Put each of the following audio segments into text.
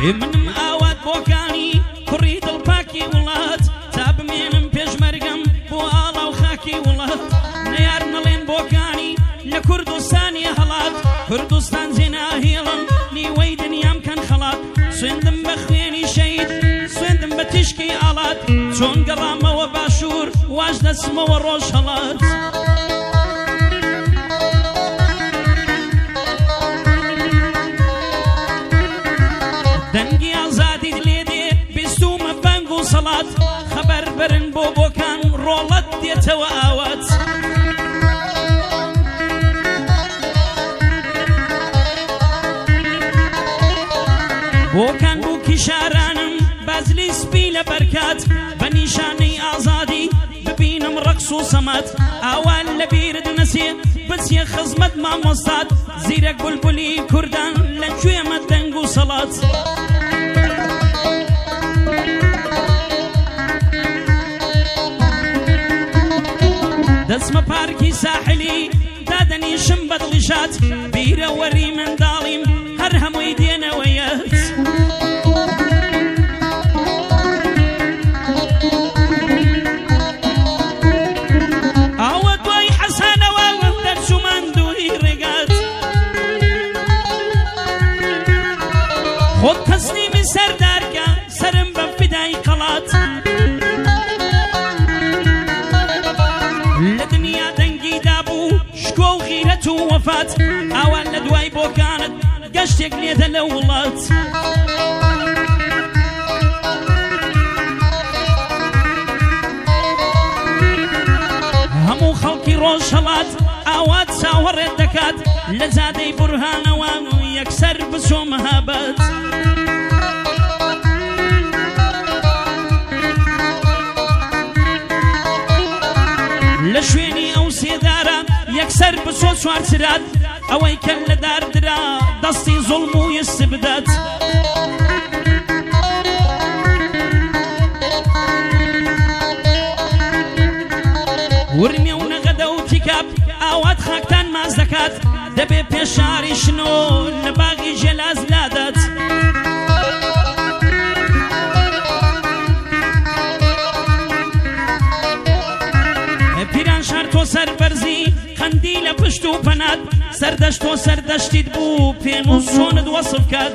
منم ئاوات بۆکانی کوڕی دڵپاکی وڵات تا بمێنم پێشمەرگەم بۆ ئاڵا و خاکی وڵات نەیار نەڵێن بۆکانی لە کوردستانی هەڵات کوردستان زێناهێڵم نیوەی دنیام کەن خەڵات سوێندم بە خوێنی شەید سوێندم بە تیشکی ئاڵات چۆن گەڕامەوە باشوور واش دەچمەوە ڕۆژ هەڵات دەنگی ئازادیت لێ دێ بیستومە بانگ و سەڵات خەبەر برن بۆ بۆکان ڕۆڵەت دێتەوە ئاوات بۆکان بوو کیشارانم بازلی سپی لە بەرکات بە نیشانەی ئازادی ببینم ڕەقس و سەمات ئاوان لە بیرت نەسێ بچیە خزمەت مامۆستات زیرەک بولبولی کوردان لە کوێمە دەنگ و سەڵات دەچمە پارکی ساحلی دادەنیشم بەدڵیشات بیرە وەری منداڵیم هەر هەمووی دێنەوەیەت ئاوە دوای حەسانەوە دەرچوومان دووری ڕێگات خۆت تەسلیمی سەردارکە سرم بە فیدای قەڵات لە دنیا دەنگی دابوو شکۆ و غیرەت و وەفات ئاوان لە دوای بۆکانت گەشتێک لێدە لە وڵات هەموو خەڵکی ڕۆژهەڵات ئاوات چاوەڕێت دەکات لە جادەی بورهانەوە یەکسەر بچۆ مەهابەت لە شوێنی ئەو سێدارە یەکسەر بچۆ چوارچرات ئەوەی کە لە داردرا دەستی زوڵم و یستبدات ورمێ و نەغەدە و تیکاپ ئاوات خاکتان ماز دەکات دەبێ پێشاری شنۆ لە باغی ژێلاز لادات پیران شار تۆ سەربەرزی خەندی لە پشت و پەنات سەردەشت تۆ سەردەشتیت بوو پێن و چۆنت وەسف کات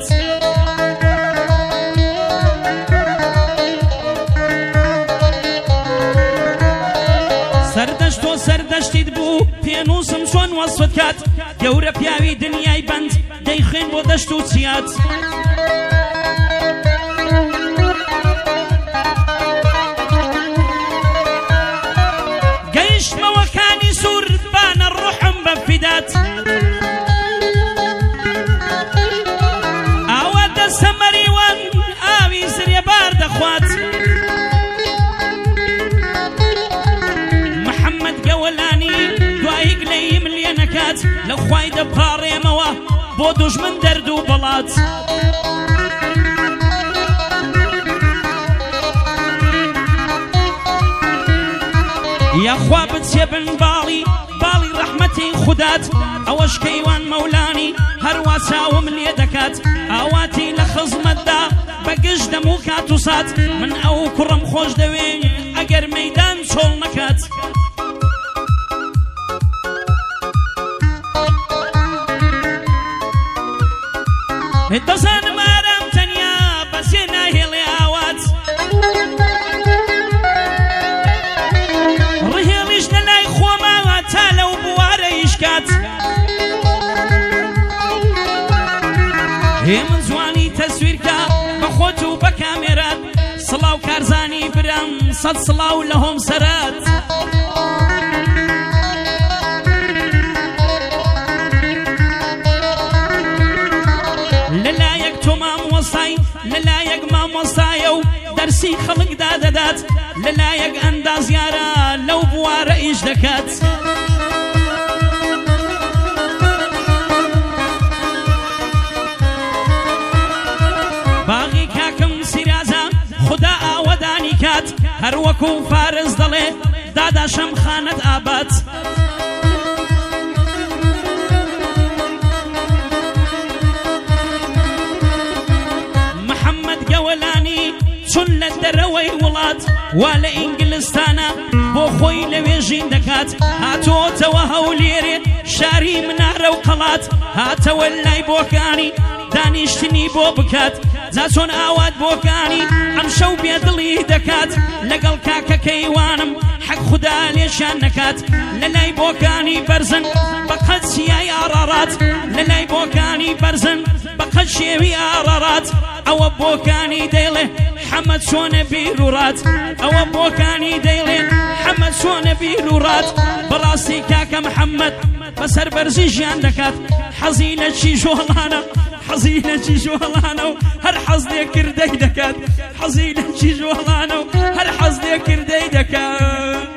سەردەشت تۆ سەردەشتیت بوو پێنووسم چۆن وەسفت کات گەورە پیاوی دنیای بەند دەیخوێن بۆ دەشت و چیات گەیشتمەوەکانی سوور بانە ڕوحم بە فیدات ئاوا دەستە مەریوان ئاوی زرێبار دەخوات محەممەد گەوەلانی دوایی گلەیم لێ نەکات لە خوای دەپاڕێمەوە بۆ دوژمن دەرد و بەڵات یاخوا بچێ بن باڵی ڕەحمەتی خودات ئەوەش کەیوان مەولانی هەروە چاوم لێ دەکات ئاواتی لە خزمەتدا بەگشت دەم و کات و سات من ئەو کوڕم خۆش دەوێ ئەگەر مەیدان چۆڵ نەکات دەزانم ئارام تەنیا بەسێ ناهێڵێ ئاوات ڕهێڵیش لە لای خۆماوە تا لەو بوارە ئیشکات هێ من جوانی تەسویرکە بە خۆت و بە کامێرات سڵاو کارزانی برام سەد سڵاو لە هۆم سەرات لەلایەک تۆ مامۆستای لەلایەک مامۆستایە و دەرسی خەڵکدا دەدات لەلایەک ئەندازیارە لەو بوارە ئیش دەکات باغی کاکم سیرازە خدا ئاوەدانی کات هەر وەکو فارز دەڵێ دادا شەمخانەت ئابات چون لە دەرەوەی وڵات وا لە ئینگلستانە بۆ خۆی لەوێژین دەکات هاتۆتەوە هەولێرێ شاری منارە و قەڵات هاتەوە لای بۆکانی دانیشتنی بۆ بکات جا چۆن ئاوات بۆکانی ئەم شەو بێدڵی دەکات لەگەڵ کاکەکەیوانم حەق خودا لێشان نەکات لە لای بۆکانی بەرزن بەقەت سیای ئارارات لە لای بۆکانی بەرزن بەقەت شێوی ئارارات ئەوە بۆکانی دەیڵێ حەمەد چۆنە بیر و ڕات ئەوە بۆکانی دەیڵێ حەمەد چۆنە بیر و ڕات بەڕاستی کاکە محەممەد بەسەر بەرزی ژیان دەکات حەزی لە چی ژۆڵانە حەزی لە چی ژۆڵانە و هەر حەز لێکردەی دەکات حەزی لە چی ژۆڵانە و هەر حەز لێکردەی دەکات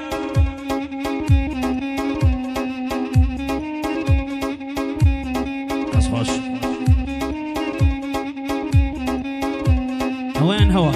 خۆش ئەویان هەوە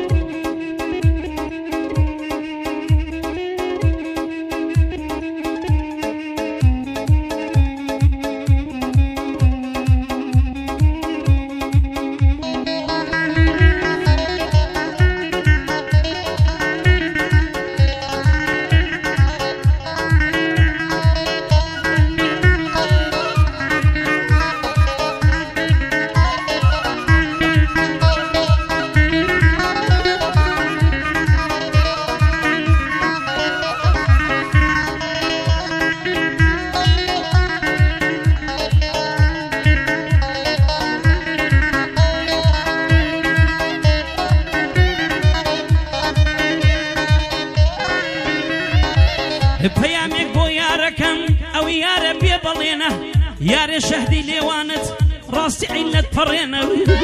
پەیامێک بۆ یارەکەم ئەو یارە بێ بەڵێنە یارێ شەهدی لێوانت ڕاستی عیلەت پەڕێنە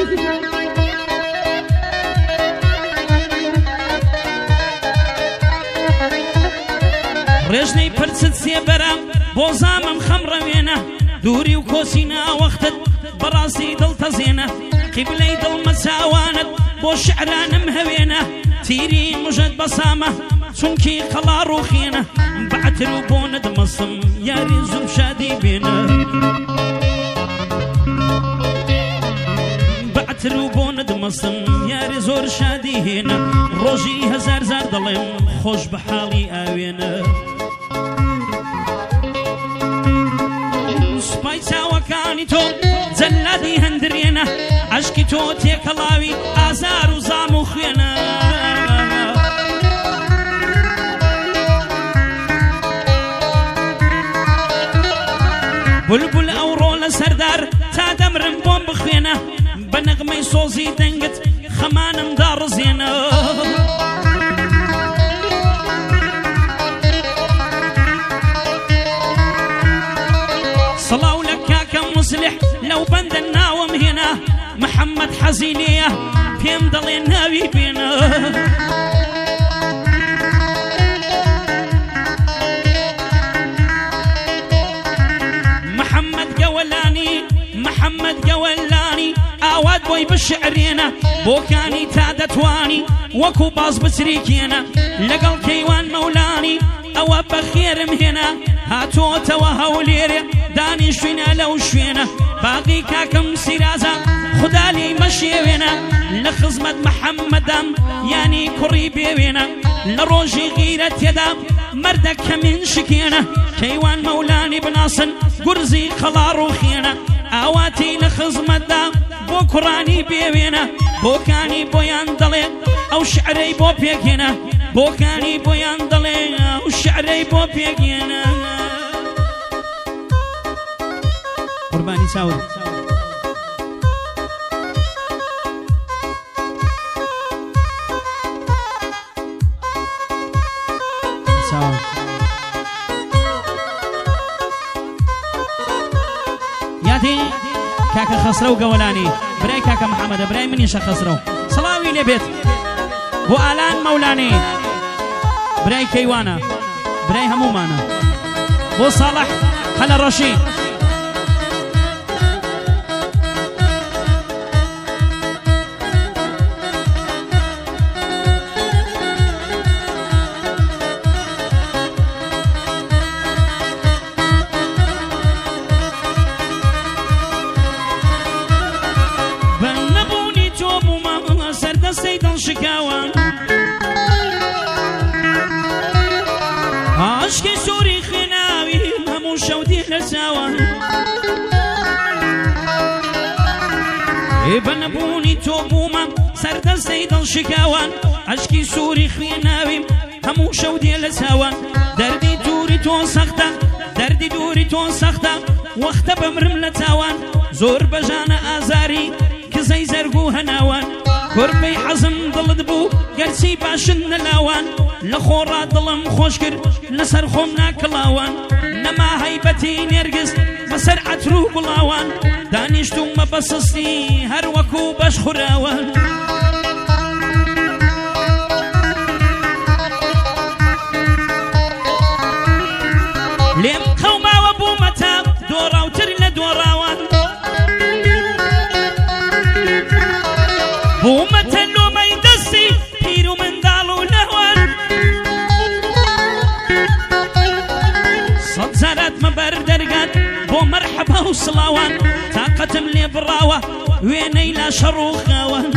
ڕێژنەی پرچت سێبەرە بۆ زامم خەمڕەوێنە دووری و کۆسی ناوەختت بەڕاستی دڵتەزێنە قیبلەی دڵمە چاوانت بۆ شعرانم هەوێنە تیری مژەت بەسامە چونکی قەڵا ڕوخێنە بەعتر و بۆ نەدمەسم یاری زوو شادی بێنە بەعتر و بۆ نەدمەسم یاری زۆر شادی هێنە ڕۆژی هەزار زار دەڵێم خۆش بە حاڵی ئاوێنە سوپای چاوەکانی تۆ جەلادی هەندرێنە عەشقی تۆ تێکەڵاوی ئازار و زام و خوێنە بولبول ئەوڕۆ لە سەردار تا دەمرم بۆم بخوێنە بە نەغمەی سۆزی دەنگت خەمانم داڕزێنە سەڵاو لە کاکە موسلح لەو بەندە ناوم هێنا محەممەد حەزی لێیە پێم دەڵێ ناوی بێنە محەممەد گەوەلانی ئاوات بۆی بشعرێنە بۆکانی تا دەتوانی وەکو باز بچریکێنە لەگەڵ کەیوان مەولانی ئەوە بەخێرم هێنا هاتۆتەوە هەولێرێ دانیشتوینە لەو شوێنە باقی کاکەم سیرازە خودا لێی مەشێوێنە لە خزمەت محەممەدام یانی کوڕی بێوێنە لە ڕۆژی غیرەت تێدا مەردەکە من شکێنە کەیوان مەولانی بناسن گورزی قەڵا ڕوخێنە ئاواتی لە خزمەتدا بۆ کوڕانی بێوێنە بۆکانی بۆیان دەڵێ ئەو شعرەی بۆ پێکێنە بۆکانی بۆیان دەڵێ ئەو شعرەی بۆ پێکێنە قوربانی چاوت یادی کاکە خەسرە و گەوەلانی برای کاکە محەممەدە برای منیشە خەسرە و سەڵاوی لێبێت بۆ ئالان مەولانی برای کەیوانە برای هەمومانە بۆ ساڵح هەلە ڕەشی دڵشکاوە عاشقی سووری خوێناوی هەموو شەودی لە چاوە بە نەبوونی تۆ بوومە سەردەستەی دڵشکاوان عاشقی سووری خوێناویم هەموو شەودێ لە چاوە دەردی دووری تۆ سەختە دەردی دووری تۆ سەختە وەختە بەمرم لە تاوان زۆر بەژانە ئازاری کزەی زەرگ و هەناوان کورپەی حەزم دڵت بوو گەرچی باشن نەلاوان لە خۆڕا دڵم خۆش کرد لەسەر خۆم ناکڵاوان نەما هەیبەتی نێرگز بەسەر عەتر و گوڵاوان دانیشتومە بە سستی هەر وەکو بەش خوراوان لێم قەوماوە بوومەتە دۆڕاوتر لە دۆڕاوان بوومەتە لۆمەی دەستی پیر و منداڵ و نەوان سەد جارات مەبەر دەرگات بۆ مەرحەبا و سڵاوان تاقەتم لێ بڕاوە وێنەی لا شەڕ و خاوان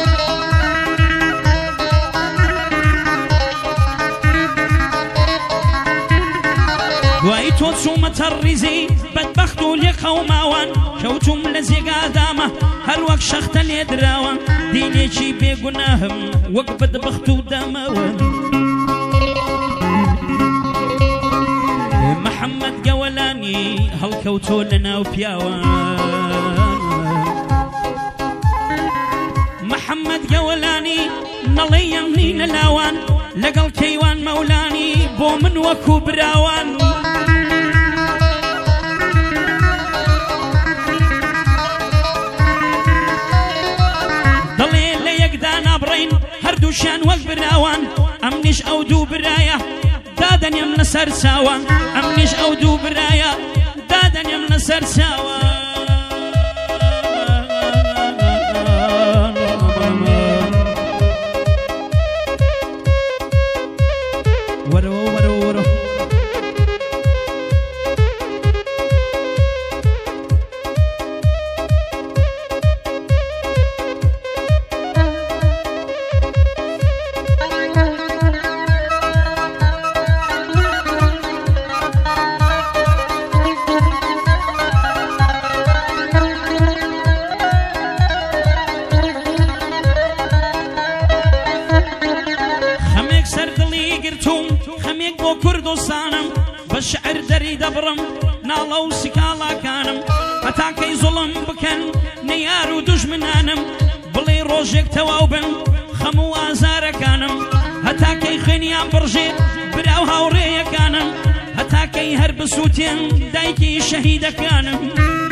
دوای تۆ چوومەتە ڕیزی بەدبەخت و لێ قەوماوان کەوتوم لە جێگادامە هەر وەک شەختە لێ دراوە دینێکی بێگوناهم وەک بەدبەخت و داماوە محەممەد گەوەلانی هەڵکەوتۆ لە ناو پیاوان محەممەد گەوەلانی نەڵێ یەمنی نەلاوان لەگەڵ کەیوان مەولانی بۆ من وەکو براوان دڵێ لە یەکدا نابڕین هەردووشیان وەک براوان ئەمنیش ئەو دوو برایە دادەنێم لەسەر چاوە ئەمنیش ئەو دوو برایە دادەنێم لەسەر چاوە خەمێک بۆ کوردستانم بە شعر دەری دەبڕم ناڵە و سکاڵاکانم هەتاکەی زوڵم بکەن نەیار و دوژمنانم بڵێ ڕۆژێک تەواو بن خەم و ئازارەکانم هەتاکەی خوێنیان بڕژێ براو هاوڕێیەکانم هەتاکەی هەر بسووتێن دایکی شەهیدەکانم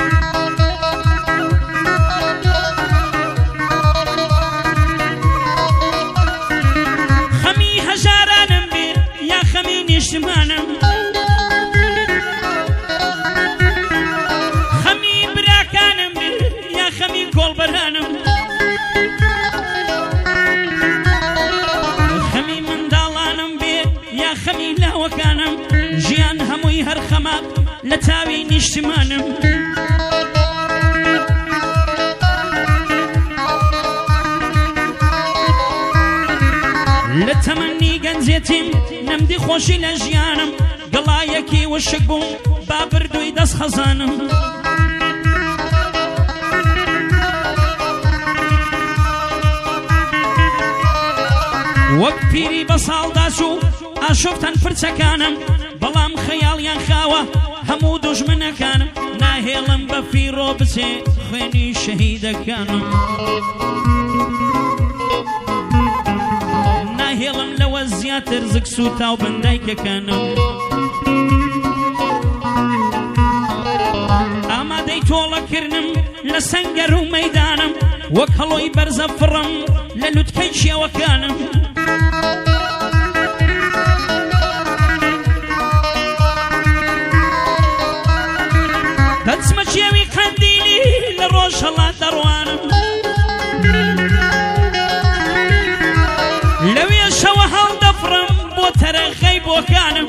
خەمی هەژارانم بێ یا خەمی نیشتمانم خەمی براکانم بێ یا خەمی کۆڵبەرانم خەمی منداڵانم بێ یا خەمی لاوەکانم ژیان هەمووی هەر خەمە لە تاوی نیشتمانم لە تەمەنی گەنجێتیم نەمدی خۆشی لە ژیانم گەڵایەکی وشک بووم با بردووی دەست خەزانم وەک پیری بە ساڵداچ و ئاشۆفتەن فرچەکانم بەڵام خەیاڵیان خاوە هەموو دوژمنەکانم ناهێڵم بە فیرۆ بچێ خوێنی شەهیدەکانم ناهێڵم لەوە زیاتر زگس و تاو بەندایکەکانم ئامادەی تۆڵەکردنم لە سەنگەر و مەیدانم وەک هەڵۆی بەرزە فڕم لە لوتکەی شێوەکانم دەچمە چێوی قەندیلی لە ڕۆژ هەڵات دەڕوانم لەوێ شەوە هەڵدەفڕم بۆ تەرەخەی بۆکانم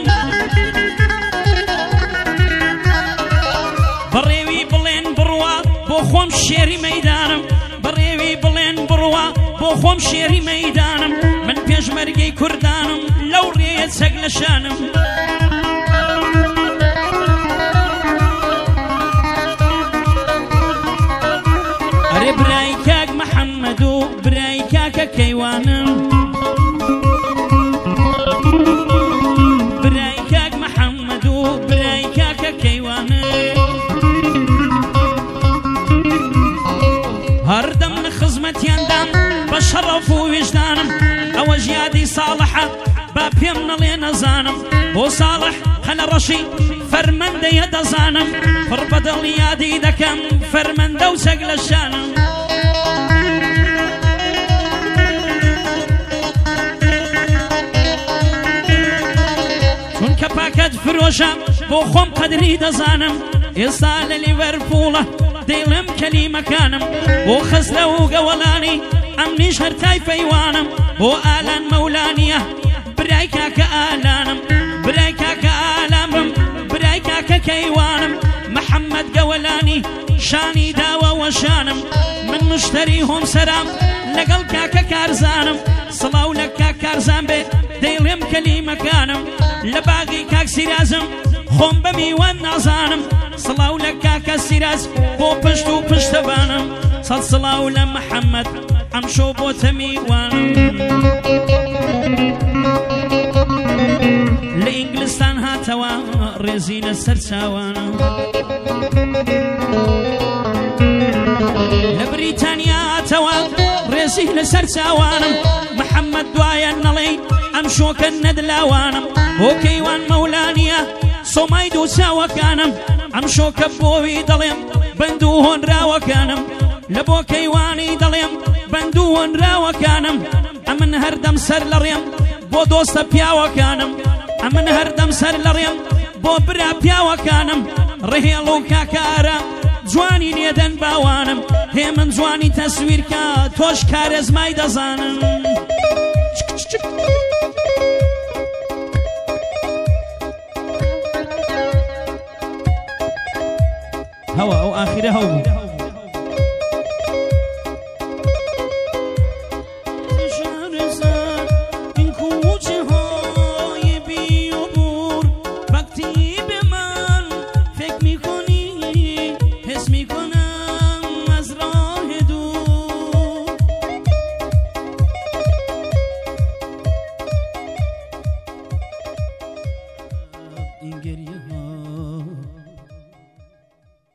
بەڕێوی بڵێن بڕوا بۆ خۆم شێری مەیدانم بە بڕێوی بڵێن بڕوە بۆ خۆم شێری مەیدانم من پێشمەرگەی کوردانم لەو ڕێیە چەک لە شانم ئەرێ برای کاک محەممەد و برای کاکە کەیوانم برای کاک محەممەد و برای کاکە کەیوانم هەردەم لە خزمەتیاندام بە شەڕەف و ویژدانم ئەوە ژیادی ساڵحە با پێم نەڵێ نەزانم بۆ ساڵح خەنە ڕەشی فەرمەندەیە دەزانم پڕ بەدڵ یادی دەکەم فەرمەندە و چەک لە شانم چونکە پاکەت فرۆشە بۆ خۆم قەدری دەزانم ئێستا لە لیڤەرپوڵە دەیڵێم کەلیمەکانم بۆ خەزرە و گەوەڵانی ئەمنیش هەر تایفەیوانم بۆ ئالان مەولانیە برای کاکە ئالانم برای کاکە ئالامم برای کاکە کەیوانم محەممەد گەوەلانی شانی داوە وەشانم من مشتری هۆم سەرام لەگەڵ کاکە کارزانم سڵاو لە کاک کارزان بێ دەیڵێم کەلیمەکانم لە باغی کاک سیرازم خۆم بە میوان نازانم سڵاو لە کاکە سیراز بۆ پشت و پشتەبانم سەد سڵاو لە محەممەد ئەمشۆ بۆتە میوانم لە ئینگلستان هاتەوە ڕێزی لەسەر چاوانم لە بریتانیا هاتەوە ڕێزی لەسەر چاوانم محەممەد دوایە نەڵێ ئەم شۆکە نەدلاوانم بۆ کەیوان مەولانیە سۆمای دوو چاوەکانم ئەم شۆکە بۆوی دەڵێم بەند و هۆنراوەکانم لە بۆ کەیوانی دەڵێم بەند و هۆنراوەکانم ئەمن هەردەم سەر لە ڕێم بۆ دۆستە پیاوەکانم ئەمن هەردەم سەر لە ڕێم بۆ برا پیاوەکانم ڕێهێڵ و کاکارە جوانی لێدەن باوانم هێ من جوانی تەسویرکە تۆش کارێزمای دەزانم هەوە ئەو ئاخیرە هەوو